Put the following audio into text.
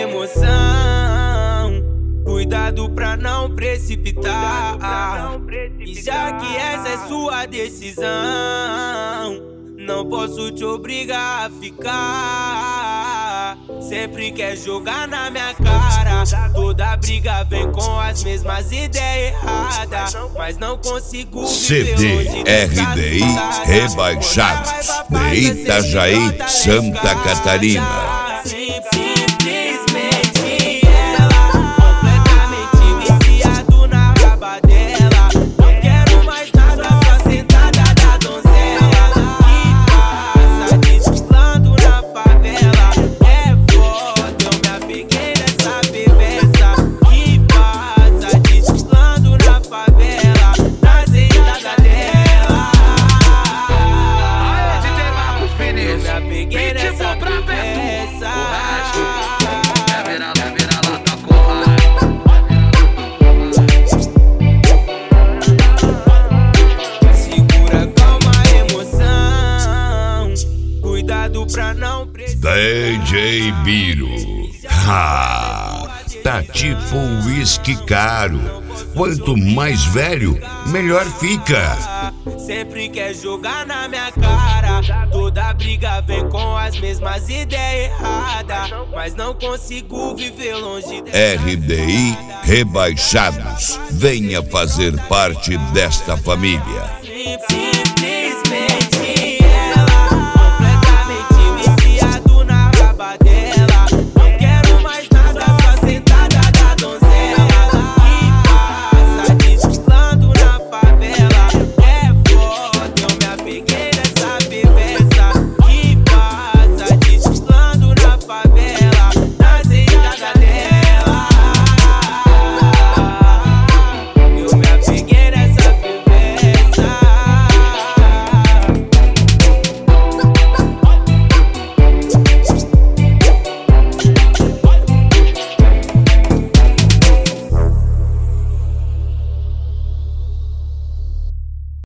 emoção. Cuidado pra não precipitar. E já que essa é sua decisão, não posso te obrigar a ficar. Sempre quer jogar na minha cara. Toda briga vem com as mesmas ideias erradas, mas não consigo CD RDI Rebaixados de Itajaí, Santa Catarina. DJ Biro, tá tipo um uísque caro. Quanto mais velho, melhor fica. Sempre quer jogar na minha cara. Toda briga vem com as mesmas ideias erradas, mas não consigo viver longe dela. RDI Rebaixados, venha fazer parte desta família.